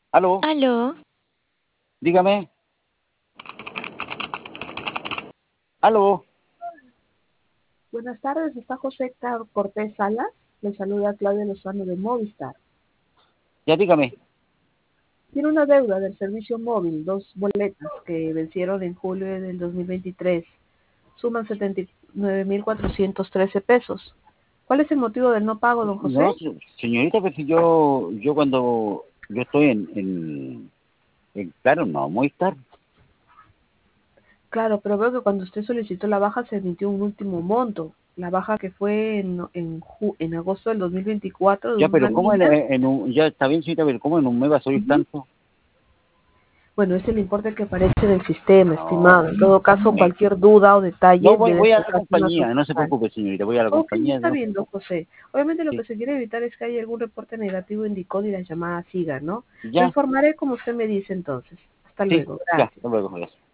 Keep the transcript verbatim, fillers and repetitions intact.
Aló, Aló, dígame. Aló, Buenas tardes, está José Car- Cortés Salas. Le saluda Claudia Lozano de Movistar. ya dígame. Tiene una deuda del servicio móvil, dos boletas que vencieron en julio del dos mil veintitrés. Suman setenta y nueve mil cuatrocientos trece pesos. ¿Cuál es el motivo del no pago, don José? No, se- señorita, pues si yo, yo cuando yo estoy en, en, en claro, no, Movistar. Claro, pero veo que cuando usted solicitó la baja se emitió un último monto. La baja que fue en, en, ju- en agosto del dos mil veinticuatro de Ya, una pero ¿cómo en, línea. en un, ya está bien, señorita, pero ¿cómo en un mes va a subir Ujú. tanto? Bueno, es el importe que aparece en el sistema, No, estimado. En todo caso, eh, cualquier duda o no, detalle voy, debe voy a la acercarse a una compañía, no se sucursal. preocupe, señorita, voy a la Ok, compañía, está no, bien, don José. Obviamente lo sí, que se quiere evitar es que haya algún reporte negativo en DICOT y las llamadas sigan, ¿no? Lo ya, informaré como usted me dice entonces. Hasta sí, luego, ya, gracias. hasta luego, gracias.